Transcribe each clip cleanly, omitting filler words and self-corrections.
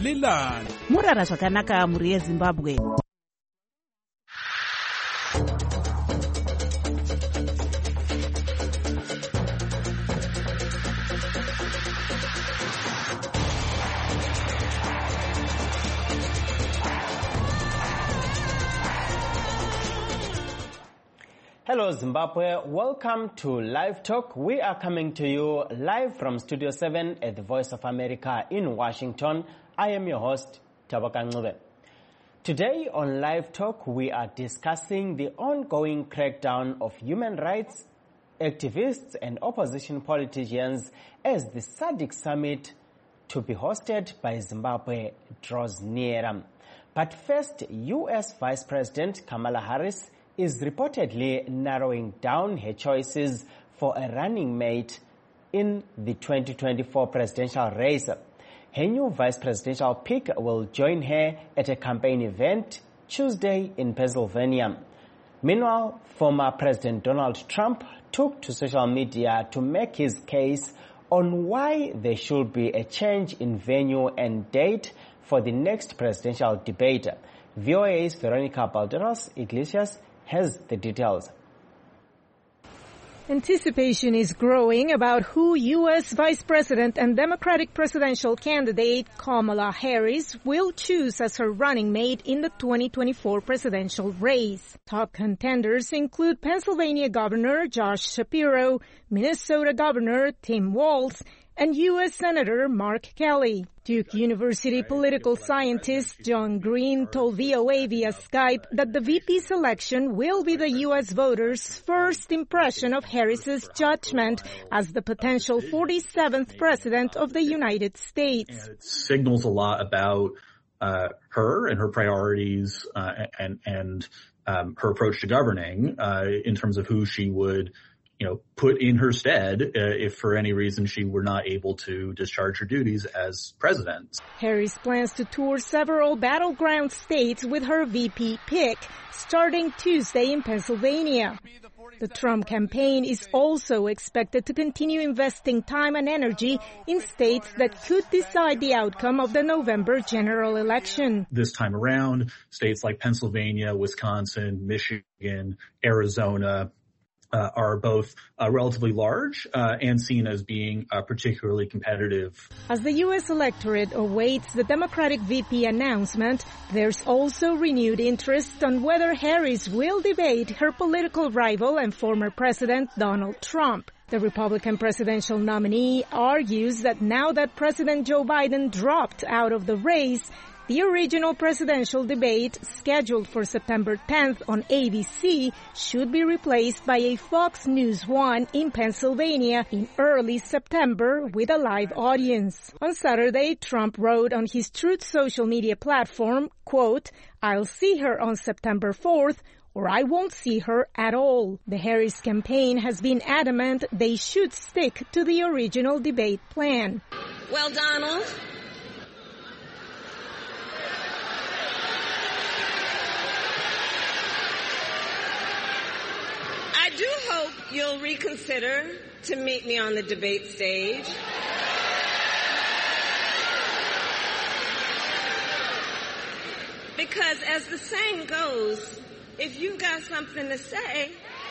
Cleveland. Murara zvakanaka muri yeZimbabwe. Hello Zimbabwe, welcome to Live Talk. We are coming to you live from Studio 7 at the Voice of America in Washington. I am your host, Tabaka Ncube. Today on Live Talk, we are discussing the ongoing crackdown of human rights activists and opposition politicians as the SADC summit to be hosted by Zimbabwe draws nearer. But first, U.S. Vice President Kamala Harris is reportedly narrowing down her choices for a running mate in the 2024 presidential race. Her new vice presidential pick will join her at a campaign event Tuesday in Pennsylvania. Meanwhile, former President Donald Trump took to social media to make his case on why there should be a change in venue and date for the next presidential debate. VOA's Veronica Balderas Iglesias has the details. Anticipation is growing about who U.S. Vice President and Democratic presidential candidate Kamala Harris will choose as her running mate in the 2024 presidential race. Top contenders include Pennsylvania Governor Josh Shapiro, Minnesota Governor Tim Walz, and U.S. Senator Mark Kelly. Duke University political scientist John Green told VOA via Skype that the VP selection will be the U.S. voters' first impression of Harris's judgment as the potential 47th president of the United States. It signals a lot about her and her priorities and her approach to governing in terms of who she would put in her stead if for any reason she were not able to discharge her duties as president. Harris plans to tour several battleground states with her VP pick, starting Tuesday in Pennsylvania. The Trump campaign is also expected to continue investing time and energy in states that could decide the outcome of the November general election. This time around, states like Pennsylvania, Wisconsin, Michigan, Arizona, are both relatively large and seen as being particularly competitive. As the U.S. electorate awaits the Democratic VP announcement, there's also renewed interest on whether Harris will debate her political rival and former President Donald Trump. The Republican presidential nominee argues that now that President Joe Biden dropped out of the race, the original presidential debate, scheduled for September 10th on ABC, should be replaced by a Fox News 1 in Pennsylvania in early September with a live audience. On Saturday, Trump wrote on his Truth social media platform, quote, "I'll see her on September 4th, or I won't see her at all." The Harris campaign has been adamant they should stick to the original debate plan. Well, Donald, I do hope you'll reconsider to meet me on the debate stage. Because as the saying goes, if you've got something to say,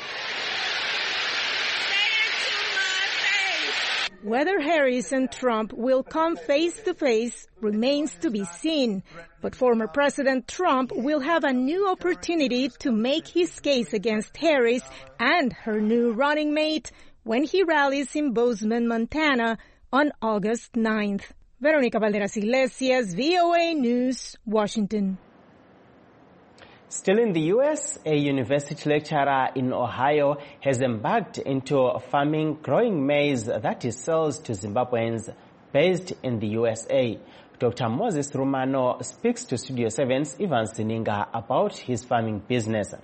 say it to my face. Whether Harris and Trump will come face-to-face remains to be seen, but former President Trump will have a new opportunity to make his case against Harris and her new running mate when he rallies in Bozeman, Montana on August 9th. Veronica Balderas Iglesias, VOA News, Washington. Still in the U.S., a university lecturer in Ohio has embarked into farming growing maize that he sells to Zimbabweans based in the USA. Dr. Moses Rumano speaks to Studio 7's Ivan Sininga about his farming business.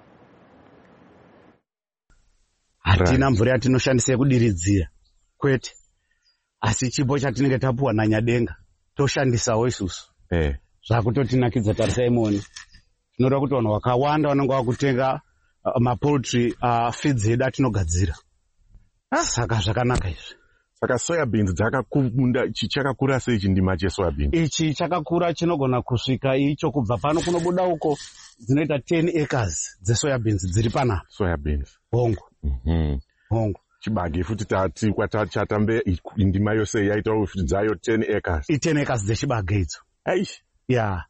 Hatina mvura yatinoshandisa kudiridzira kwete asi chipo chatinenge tapuwa nanyadenga toshandisawo isusu zvakutotinakidza tarisaimoni tinoda kuti vanhu vakawanda vanenge vakutenga mapoultry feeds edu atinogadzira saka zvakanaka izvi Saka soybeans dzakakunda chakakura sei chindima chesoybeans? Ichi chakakura chinogona kusvika icho kubva pano kunobuda uko dzinoita 10 acres dzesoybeans dziri pana. Soybeans. Hongo. Hongo. Chibage futi tati chatambe indima yose yaita futi dzayo 10 acres. 10 acres dzechibage idzo. Aish. Yeah.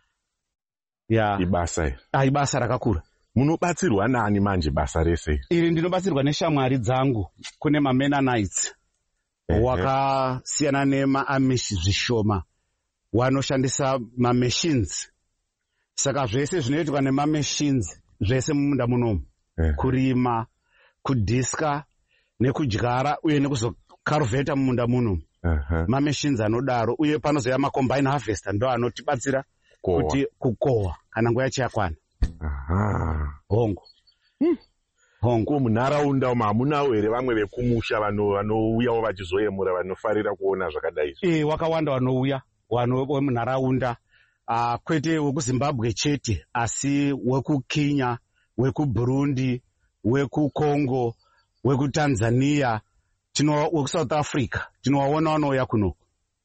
Ibasa rakakura. Munobatsirwa nani manje basa rese? Iri ndinobatsirwa neshamwari dzangu kune maMennonites. Wakasiyana nemaAmish zvishoma. Wanoshandisa mamachines. Saka zvese zvinoitwa nemamachines zvese mumunda munomu. Kurima, kudiska, nekudyara uye nekuzokaruvheta mumunda munomu. Mamachines anodaro uye panozoya macombine harvester ndo anotibatsira kuti kukohwa kana nguva yakwana. Hongo. Hongo. Munharaunda hamunawo here vamwe vekumusha vanouyawo vachizoyemura vanofarira kuona zvakadai? Wakawanda vanouya wemunharaunda, kwete wekuZimbabwe chete, asi wekuKenya, wekuBurundi, wekuCongo, wekuTanzania, wekuSouth Africa, tinowaona vanouya kuno.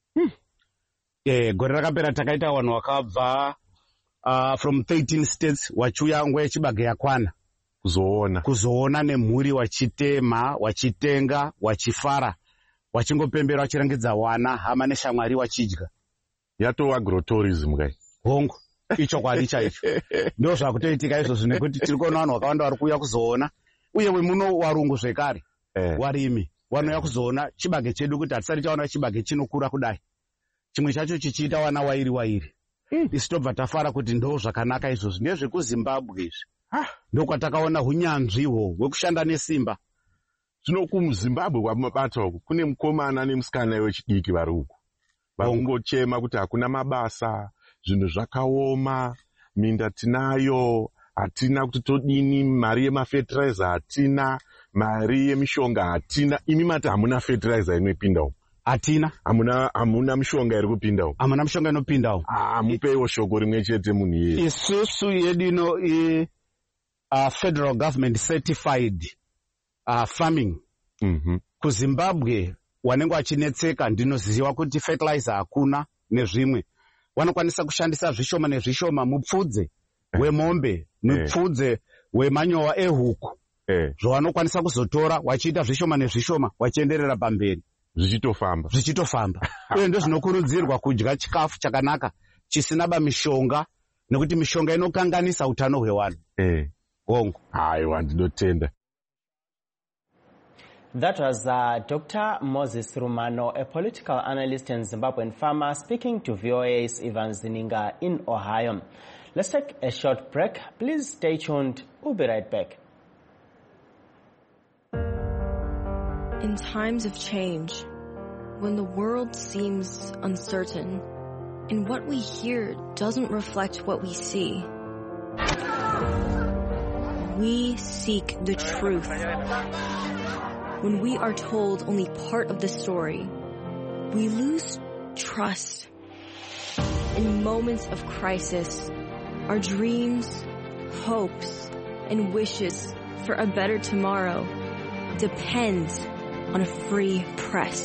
Gore rakapera takaita vanhu vakabva from 13 states wachiuya nguva yechibage yakwana kuzoona nemhuri wachitema, wachitenga, wachifara, wachingopembera, wachirangidza wana, hama neshamwari wachidya. Yato agrotourism kai? Hongo. Icho kwadi chaicho. Ndo zvakutoitika izvozvo nekuti tiri kuona vanhu vakawanda vari kuuya kuzoona. Uye muno varungu zvekare. Warimi vanouya kuzoona chibage chedu kuti hatisati taona chibage chinokura kudai. Chimwe chacho chichiita wana wairi. Isi tobva tafara kuti ndo zvakanaka izvozvo. NdezvekuZimbabwe izvi. Ndokwatakaona unyanzviwo hwekushanda nesimba. Zvino kuZimbabwe kwamabata uku kune mukomana nemusikana wechidiki vari uku. Vangochema kuti hakuna mabasa, zvinhu zvakaoma, minda tinayo, hatina kuti todini, mari yemafertilizer hatina, mari yemishonga hatina. Imi mati hamuna fertilizer inopinda uku? Hatina. Hamuna mishonga iri kupinda uku? Hamuna mishonga inopinda uku. Mupeiwo shoko rimwe chete munhu iye. Isusu yedu ino federal government certified farming. KuZimbabwe wanenge wachinetseka ndinoziva kuti fertilizer hakuna nezvimwe. Vanokwanisa kushandisa zvishoma nezvishoma mupfudze wemombe, mupfudze wemanyowa ehuku. Zvavanokwanisa kuzotora wachiita zvishoma nezvishoma wachienderera pamberi. Zvichitofamba. Uye ndozvinokurudzirwa kudya chikafu chakanaka chisina mishonga nekuti mishonga inokanganisa utano hwevanhu. Hongo. Aiwa ndinotenda. That was Dr. Moses Rumano, a political analyst and Zimbabwean farmer, speaking to VOA's Ivan Zininga in Ohio. Let's take a short break. Please stay tuned. We'll be right back. In times of change, when the world seems uncertain and what we hear doesn't reflect what we see, we seek the truth. When we are told only part of the story, we lose trust. In moments of crisis, our dreams, hopes, and wishes for a better tomorrow depends on a free press.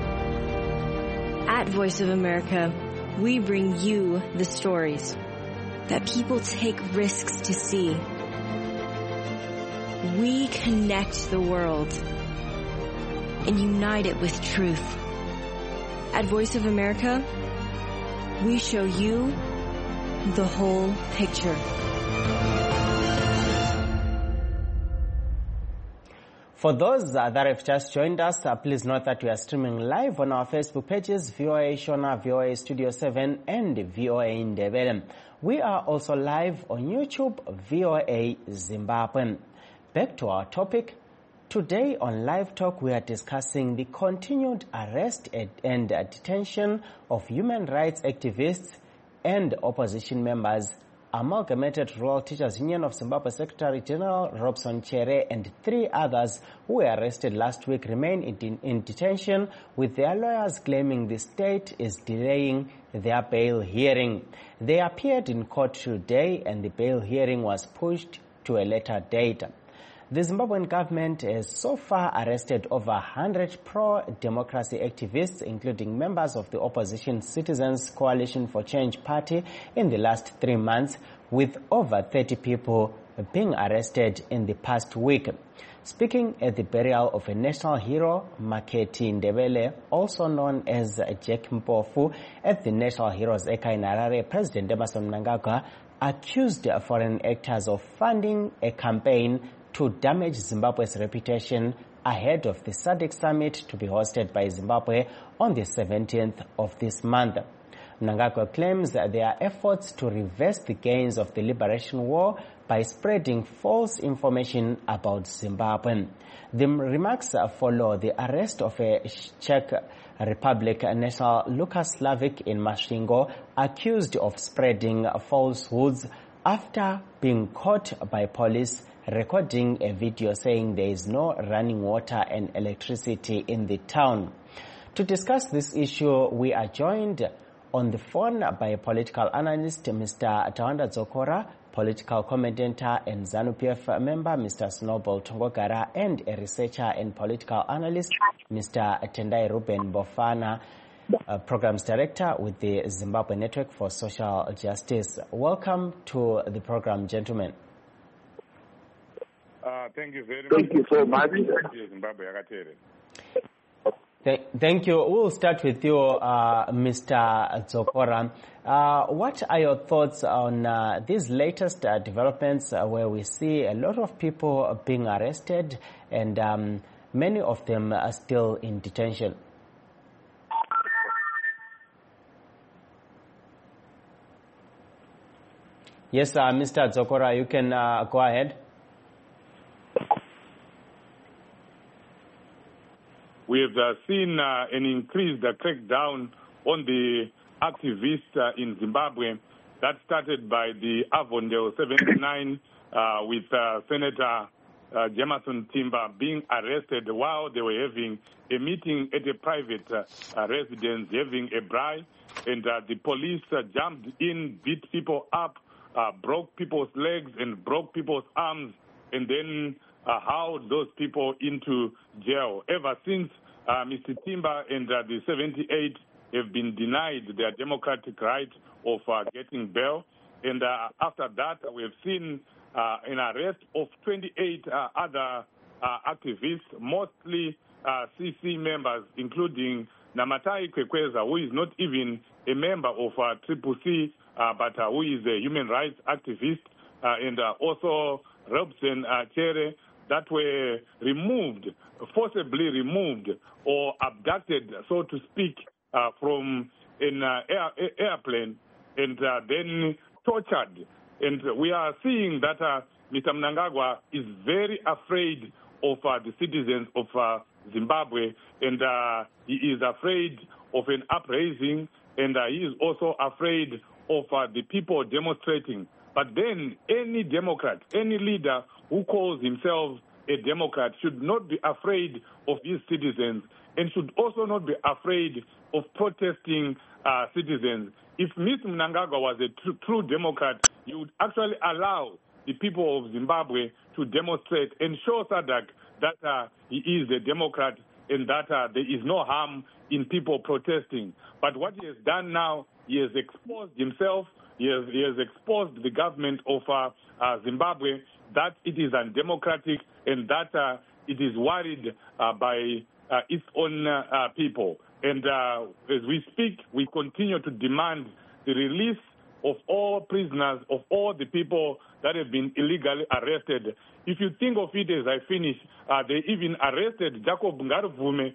At Voice of America, we bring you the stories that people take risks to see. We connect the world and unite it with truth. At Voice of America, we show you the whole picture. For those that have just joined us, please note that we are streaming live on our Facebook pages, VOA Shona, VOA Studio 7, and VOA Ndebele. We are also live on YouTube, VOA Zimbabwe. Back to our topic. Today on Live Talk, we are discussing the continued arrest and detention of human rights activists and opposition members. Amalgamated Rural Teachers Union of Zimbabwe Secretary General Robson Chere and 3 others who were arrested last week remain in detention, with their lawyers claiming the state is delaying their bail hearing. They appeared in court today and the bail hearing was pushed to a later date. The Zimbabwean government has so far arrested over 100 pro-democracy activists, including members of the opposition Citizens Coalition for Change party in the last 3 months, with over 30 people being arrested in the past week. Speaking at the burial of a national hero, Maketi Ndebele, also known as Jack Mpofu, at the National Heroes Eka in Harare, President Emmerson Mnangagwa accused foreign actors of funding a campaign to damage Zimbabwe's reputation ahead of the SADC summit to be hosted by Zimbabwe on the 17th of this month. Mnangagwa claims that there are efforts to reverse the gains of the liberation war by spreading false information about Zimbabwe. The remarks follow the arrest of a Czech Republic national Lucas Slavic in Masvingo, accused of spreading falsehoods after being caught by police recording a video saying there is no running water and electricity in the town. To discuss this issue, we are joined on the phone by a political analyst, Mr. Tawanda Dzokora, political commentator and ZANU-PF member, Mr. Snowball Tongogara, and a researcher and political analyst, Mr. Tendai Ruben Bofana, programs director with the Zimbabwe Network for Social Justice. Welcome to the program, gentlemen. Thank you very much. Thank you so much. Thank you. We'll start with you, Mr. Dzokora. What are your thoughts on these latest developments where we see a lot of people being arrested and many of them are still in detention? Yes, Mr. Dzokora, you can go ahead. We have seen an increased crackdown on the activists in Zimbabwe. That started by the Avondale 79 with Senator Jameson Timber being arrested while they were having a meeting at a private residence, having a braai, and the police jumped in, beat people up, broke people's legs and broke people's arms, and then hauled those people into jail. Ever since, Mr. Timber and the 78 have been denied their democratic right of getting bail. And after that, we have seen an arrest of 28 other activists, mostly CC members, including Namatai Kwekweza, who is not even a member of CCC, but who is a human rights activist, and also Robson Chere, that were removed, forcibly removed or abducted, so to speak, from an airplane and then tortured. And we are seeing that Mr. Mnangagwa is very afraid of the citizens of Zimbabwe, and he is afraid of an uprising, and he is also afraid of the people demonstrating. But then any Democrat, any leader who calls himself a Democrat should not be afraid of his citizens and should also not be afraid of protesting citizens. If Mr. Mnangagwa was a true Democrat, he would actually allow the people of Zimbabwe to demonstrate and show SADC that he is a Democrat and that there is no harm in people protesting. But what he has done now, he has exposed himself, he has exposed the government of Zimbabwe, that it is undemocratic and that it is worried by its own people. And as we speak, we continue to demand the release of all prisoners, of all the people that have been illegally arrested. If you think of it as I finish, they even arrested Jacob Ngaruvume,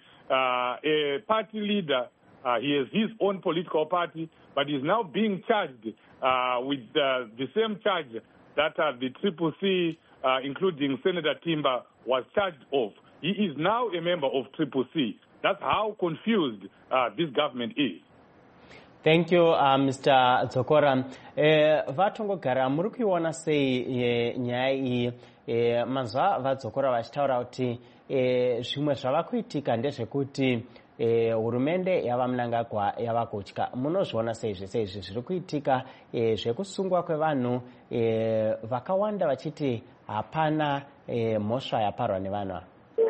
a party leader. He has his own political party, but is now being charged with the same charge that the CCC, including Senator Timber, was charged of. He is now a member of CCC. That's how confused this government is. Thank you, Mr. Dzokora. Vatongogara, muri kuiona sei nyaya iyi manzwa vadzokora vachitaura kuti zvimwe zvava kuitika ndezvekuti hurumende yava Mnangagwa yava kutya. Munozviona sei zvese izvi zviri kuitika, zvekusungwa kwevanhu vakawanda vachiti hapana mhosva yaparwa nevanhu.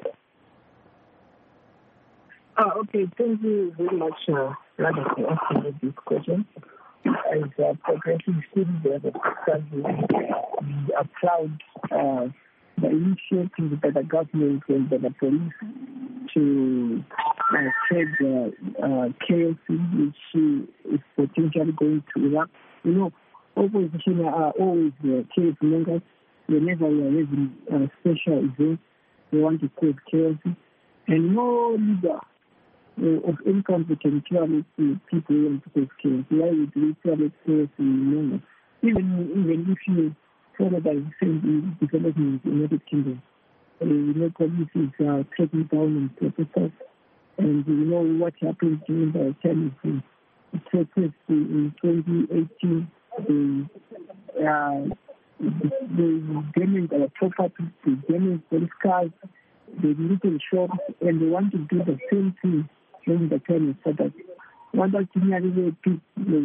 Okay, thank you very much, Radha, for asking this question. As progressive students of the country, we applaud the initiative by the government and by the police to spread chaos which is potentially going to erupt. You know, opposition are always chaos mongers. Whenever we are having special events, they want to cause chaos. And no leader of any country can tolerate people who want to cause chaos. Why would we tolerate chaos in mongers? Even if you follow the recent developments in the United Kingdom, police is taking down and protesters. And you know what happened during the time of the protest in 2018. They damaged our property, they damaged police cars, they looted shops, and they want to do the same thing during the time of Saturday. One of the people,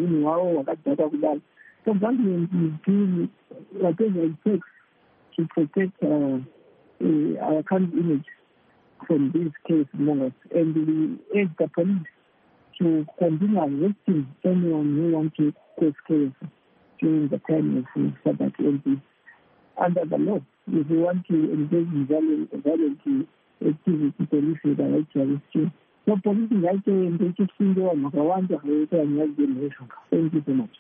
so government is doing whatever it takes to protect our country image from this case mongers, and we urge the police to continue arresting anyone who wants to cause chaos during the time of Sabbath and under the law. If you want to engage in violent activity, police will right to arrest you. So police is right to engage in the one of the ones that are generation. Thank you so much.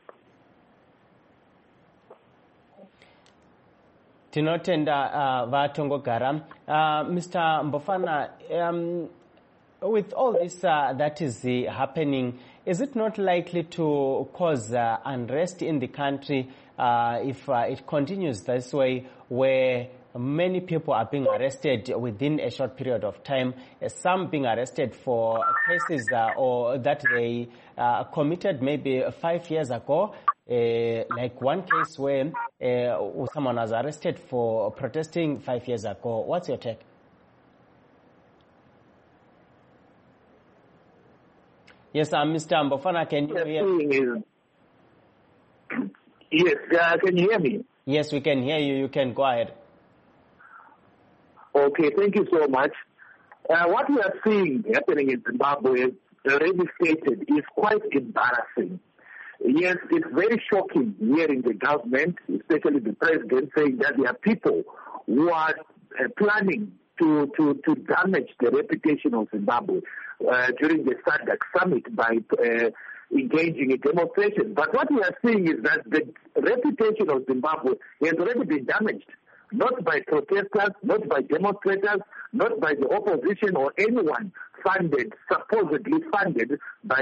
Tinotenda vatongogara. Mr. Mbofana, with all this that is happening, is it not likely to cause unrest in the country if it continues this way, where many people are being arrested within a short period of time, some being arrested for cases or that they committed maybe 5 years ago, like one case where someone was arrested for protesting 5 years ago. What's your take? Yes, Mr. Mbofana, can you hear me? Yes, can you hear me? Yes, we can hear you. You can go ahead. Okay, thank you so much. What we are seeing happening in Zimbabwe, already stated, is quite embarrassing. Yes, it's very shocking hearing the government, especially the president, saying that there are people who are planning to damage the reputation of Zimbabwe during the SADC summit by engaging in demonstrations. But what we are seeing is that the reputation of Zimbabwe has already been damaged, not by protesters, not by demonstrators, not by the opposition or anyone funded, supposedly funded by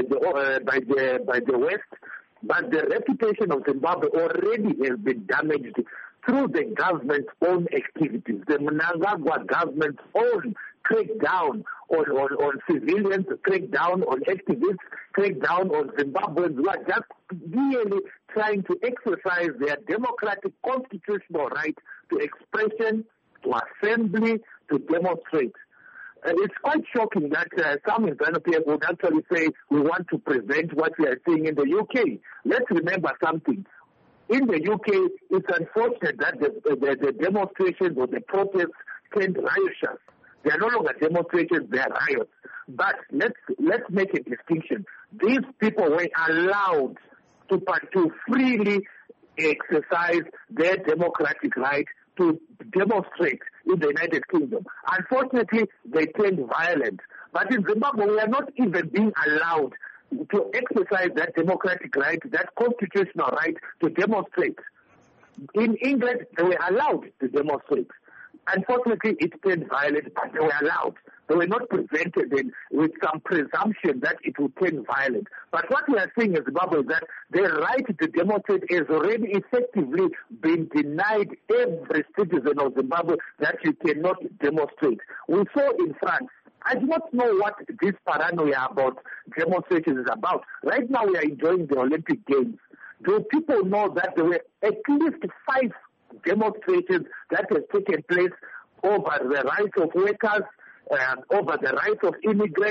the West, but the reputation of Zimbabwe already has been damaged through the government's own activities, the Mnangagwa government's own crackdown on civilians, crackdown on activists, crackdown on Zimbabweans who are just merely trying to exercise their democratic constitutional right to expression, to assembly, to demonstrate. It's quite shocking that some in ZANU-PF would actually say we want to prevent what we are seeing in the UK. Let's remember something. In the UK, it's unfortunate that the demonstrations or the protests turned riotous. They are no longer demonstrations, they are riots. But let's make a distinction. These people were allowed to freely exercise their democratic right to demonstrate in the United Kingdom. Unfortunately, they turned violent. But in Zimbabwe, we are not even being allowed to exercise that democratic right, that constitutional right to demonstrate. In England, they were allowed to demonstrate. Unfortunately, it turned violent, but they were allowed. They were not prevented with some presumption that it would turn violent. But what we are seeing in Zimbabwe is that the right to demonstrate has already effectively been denied every citizen of Zimbabwe, that you cannot demonstrate. We saw in France. I do not know what this paranoia about demonstrations is about. Right now we are enjoying the Olympic Games. Do people know that there were at least 5 demonstrations that have taken place over the rights of workers, over the rights of immigrants,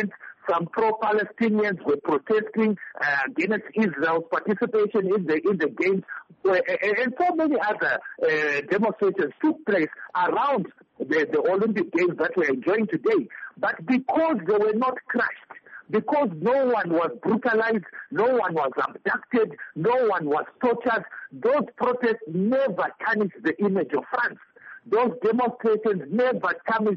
some pro-Palestinians were protesting against Israel's participation in the games, and so many other demonstrations took place around the Olympic Games that we're enjoying today. But because they were not crushed, because no one was brutalized, no one was abducted, no one was tortured, those protests never tarnished the image of France. Those demonstrations never tarnished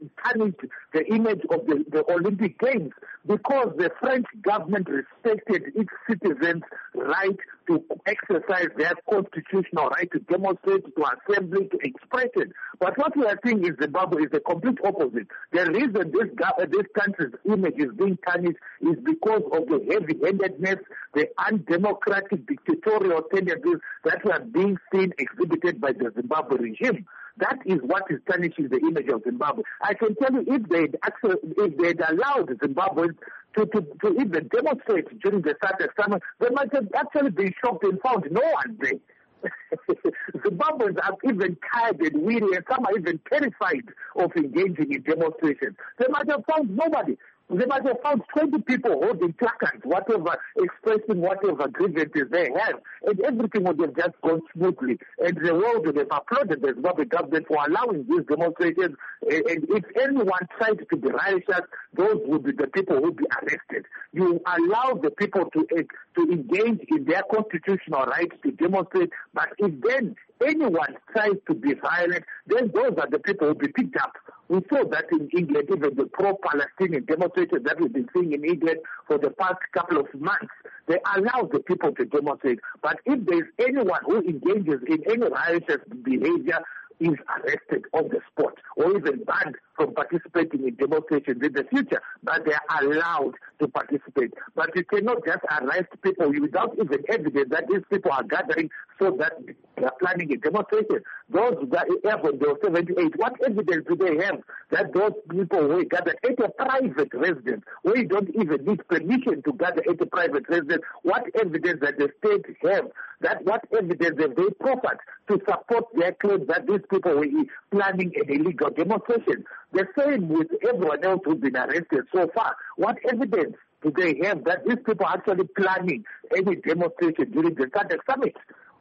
the image of the Olympic Games, because the French government respected its citizens' right to exercise their constitutional right to demonstrate, to assembly, to express it. But what we are seeing in Zimbabwe is the complete opposite. The reason this country's image is being tarnished is because of the heavy-handedness, the undemocratic dictatorial tendencies that were being seen exhibited by the Zimbabwe regime. That is what is tarnishing the image of Zimbabwe. I can tell you, if they'd allowed Zimbabweans to even demonstrate during the SADC summit, they might have actually been shocked and found no one there. Zimbabweans are even tired and weary, and some are even terrified of engaging in demonstrations. They might have found nobody. They might have found 20 people holding placards, whatever, expressing whatever grievances they have, and everything would have just gone smoothly. And the world would have applauded the Zimbabwe government for allowing these demonstrations. And if anyone tried to be riotous, those would be the people who would be arrested. You allow the people to engage in their constitutional rights to demonstrate, but if then anyone tries to be violent, then those are the people who will be picked up. We saw that in England, even the pro-Palestinian demonstrators that we've been seeing in England for the past couple of months. They allow the people to demonstrate. But if there's anyone who engages in any riotous behavior, is arrested on the spot or even banned from participating in demonstrations in the future, but they are allowed to participate. But you cannot just arrest people without even evidence that these people are gathering so that they are planning a demonstration. Those that have on the 78, what evidence do they have that those people were gathered at a private residence, where you don't even need permission to gather at a private residence? What evidence that the state have? What evidence have they proffered to support their claim that these people were planning an illegal demonstration? The same with everyone else who's been arrested so far. What evidence do they have that these people are actually planning any demonstration during the SADC summit?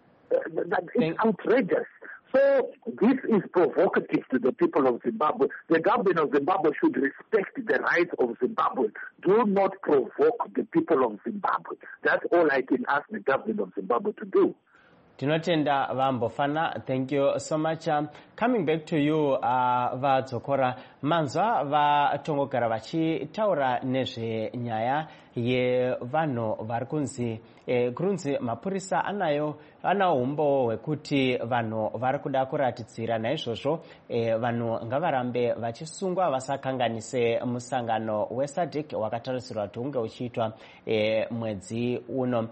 It's outrageous. So this is provocative to the people of Zimbabwe. The government of Zimbabwe should respect the rights of Zimbabwe. Do not provoke the people of Zimbabwe. That's all I can ask the government of Zimbabwe to do. Tinotenda Vambofana, thank you so much. Coming back to you, Vadzokora, manzwa vatongogara vachitaura nezvenyaya yevanhu vari kunzi mapurisa anawo umbo hwekuti vanhu vari kuda kuratidzira. Naizvozvo vanhu ngavarambe vachisungwa vasakanganise musangano weSADC wakatarisirwa kuti unge uchiitwa mwedzi uno.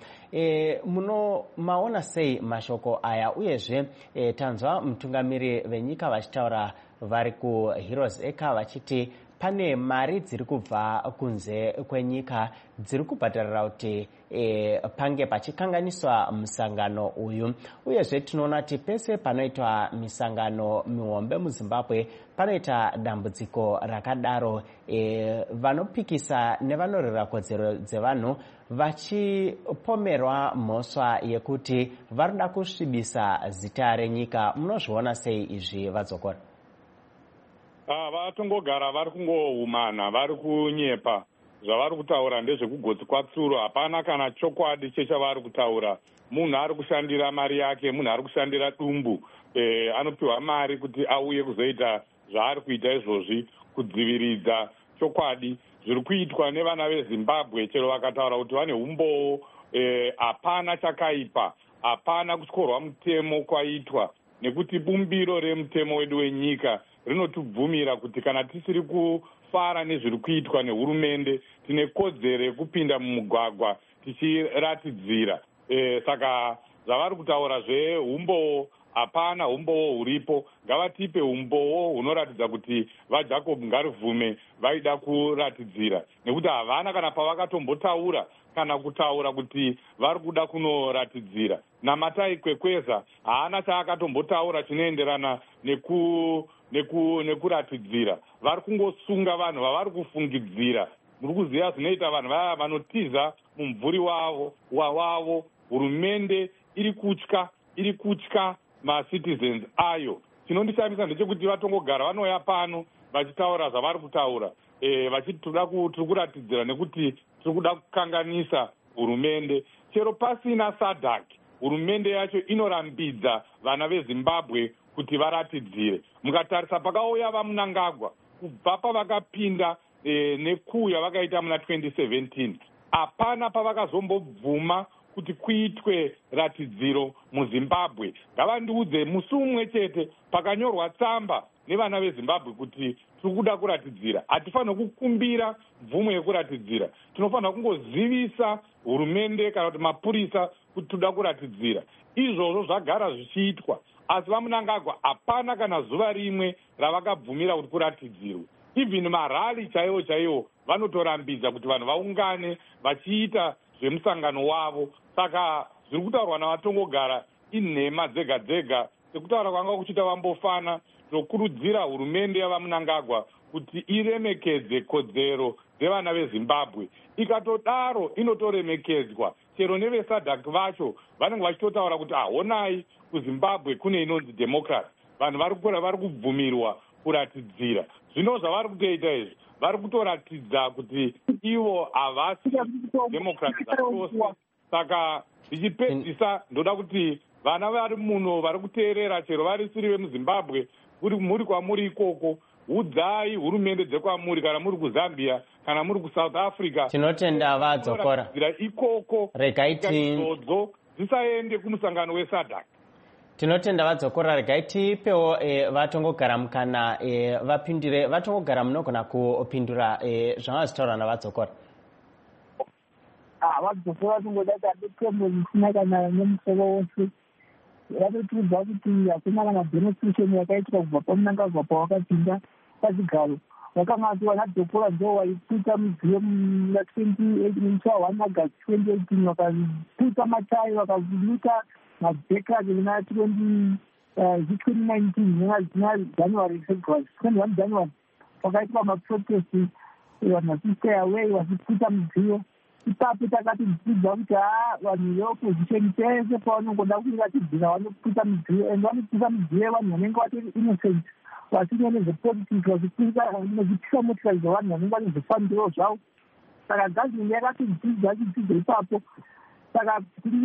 Maona sei mashoko aya? Uyezve tanzwa mutungamiri venyika vachitaura vari kuHeroes Acre vachiti pane mari dziri kubva kunze kwenyika dziri kubhadharira kuti pange pachikanganiswa musangano uyu. Uyezve tinoona kuti pese panoitwa misangano mihombe muZimbabwe panoita dambudziko rakadaro, vanopikisa nevanorwira kodzero dzevanhu vachipomerwa mhosva yekuti varida kusvibisa zita renyika. Munozviona sei izvi, Vadzokora? Vatongogara vari kungohumana, vari kunyepa. Zvavari kutaura ndezvekugotsi kwatsuro. Hapana kana chokwadi chechavari kutaura. Munhu ari kushandira mari yake, munhu ari kushandira dumbu. Anopiwa mari kuti auye kuzoita zvaari kuita izvozvi, kudziviridza chokwadi zviri kuitwa nevana veZimbabwe. Chero vakataura kuti vane umbowo, hapana chakaipa, hapana kutyorwa mutemo kwaitwa, nekuti bumbiro remutemo wedu wenyika rinotibvumira kuti kana tisiri kufara nezviri kuitwa nehurumende, tine kodzero yekupinda mumugwagwa tichiratidzira. Saka zvavari kutaura zveumbowo, hapana umbowo huripo. Ngavatipe umbowo hunoratidza kuti vaJacob Ngaruvume vaida kuratidzira, nekuti havana kana pavakatombotaura kana kutaura kuti vari kuda kunoratidzira. Namatai Kwekweza haana chaakatombotaura chinoenderana nekuratidzira. Vari kungosunga vanhu vavari kufungidzira muri kuziva zvinoita vanhu vaya vanotiza mumvuri wavo. Hurumende iri kutya macitizens ayo. Chinondishamisa ndechekuti vatongogara vanouya pano vachitaura zvavari kutaura, vachiti tiri kuratidzira nekuti tiri kuda kukanganisa hurumende. Chero pasina SADC, hurumende yacho inorambidza vana veZimbabwe kuti varatidzire. Mukatarisa pakauya vaMnangagwa, kubva pavakapinda nekuu yavakaita muna 2017, hapana pavakazombobvuma kuti kuitwe ratidziro muZimbabwe. Ngavandiudze musi umwe chete pakanyorwa tsamba nevana veZimbabwe kuti tiri kuda kuratidzira. Hatifanira kukumbira mvumo yekuratidzira, tinofanira kungozivisa hurumende kana kuti mapurisa kuti toda kuratidzira. Izvozvo zvagara zvichiitwa, asi vaMnangagwa hapana kana zuva rimwe ravakabvumira kuti kuratidzirwe. Even marali chaiwo vanotorambidza kuti vanhu vaungane vachiita zvemusangano wavo. Saka zviri kutaurwa navatongogara inhema dzega dzega sekutaura kwanga kuchiita vambofana. Tinokurudzira hurumende yavaMnangagwa kuti iremekedze kodzero dzevana veZimbabwe. Ikatodaro inotoremekedzwa. Chero neveSADC vacho vanenge vachitotaura kuti honai kuZimbabwe kune inonzi democracy, vanhu vari kubvumirwa kuratidzira. Zvino zvavari kutoita izvi, vari kutoratidza kuti ivo havasi democracy zvachose. Saka ndichipedzisa ndoda kuti vana vari muno vari kuteerera, chero vari siri vemuZimbabwe, muri kwamuri ikoko, udzai hurumende dzekwamuri, kana muri kuZambia kana muri kuSouth Africa. Tinotenda vadzokora ikoko, regaitodzo dzisaende kumusangano weSADC. Tinotenda vadzokora. Regai tipewo vatongogara mukana vapindure. Vatongogara munogona kupindura zvamazvitaura navadzokora. Vadzokora tingoda kadepemo zvisina kana nemusoro wose. Vatotiudza kuti hakuna kana demonstration yakaitwa kubva paMnangagwa pawakapinda pachigaro. Vakangati vanadzokora ndo vaiputsa midziyo muna 2018 August 2018, vakaputsa matayi vakavunika mabhekasi muna 2019 January, February, 21 January pakaitwa maprotesti, vanhu vachistay away vachiputsa midziyo. Ipapo takati dzidzidza kuti vanhu veopposition pese pavanongoda kuratidzira vanoputsa midziyo, and vanoputsa midziyo yevanhu vanenge vatori innocent, vasina nezvepolitics, vachiputsa nezvipisa motikari zvavanhu vanenge vane zvifambiro zvavo. Saka gavhimende yakatidzidza chidzidzo ipapo. Saka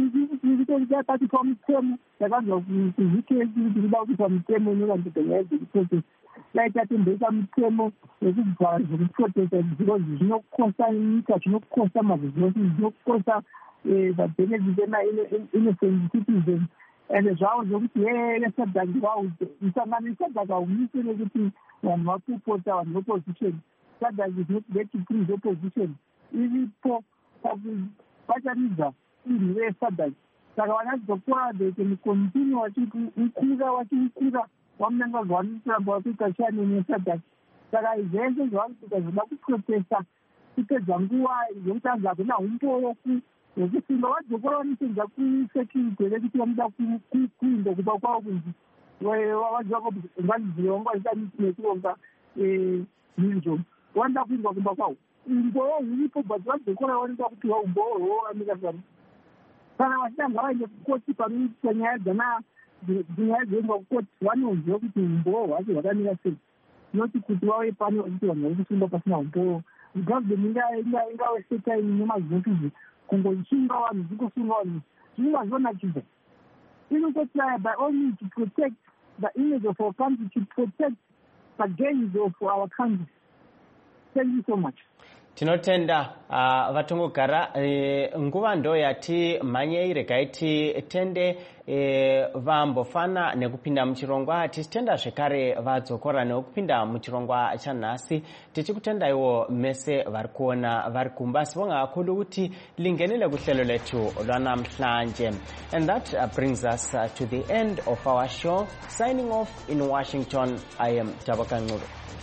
tikati pamutemo takanzwa kuzvikesi kuti kuda kuti pamutemo inorambidzwa nyaya dzekuprotest taitatembesa mutemo wekubva zvekuprotesta, because zvinokosa nyika, zvinokosa mazvizvosi, zvinokosa vabenefit ema-innocent citizens. And zvavo zvokuti SADC musangano weSADC haumise nekuti vanhu vakupota vanhu veopposition. SADC is not there to please opposition. Iripo pakubatanidza inhu veSADC. Saka vanadzokora they can continue vachikura vaMnangagwa vanotoramba vakuita shani neSADC. Saka zvese zvavari kuita zvoda kuprotesta kupedza nguva yekuti anzi hakuna umbooku yekusimba. Vadzokora vanosenza kusecurity rekuti vanoda kuinda kuba kwavo kunzi vaziva ngaziziva vanga vaita miti nekuronga mhizho vanoda kuindwa kumba kwavo. Umbowo huripo, but vadzokora vanoda kuti umbowo hwoamikasana. Kana vachitanga vaende kukoti panoitwa nyaya dzinoendwa kukoti, vanoziva kuti umbowo hwacho hwakamira sei, noti kuti vauye pano vachiti vanhu vari kusungwa pasina umbowo. Gavhimende ingave setaini nemazinotizi kungosunga vanhu dzikusunga vanhu zvingazonakidza. Inototry by all means to protect the image of our country, to protect the gains of our country. Thank you so much. Tinotenda vatongogara nguva ndo yati mhanyei. Regai titende vambofana nekupinda muchirongwa, tichitenda zvekare vadzokora nekupinda muchirongwa chanhasi. Tichikutendaiwo mese vari kuona vari kumba sibonga kakhulu kuti lingenile kuhlelo lethu lwanamhlanje. And that brings us to the end of our show. Signing off in Washington, I am Tabakanqube.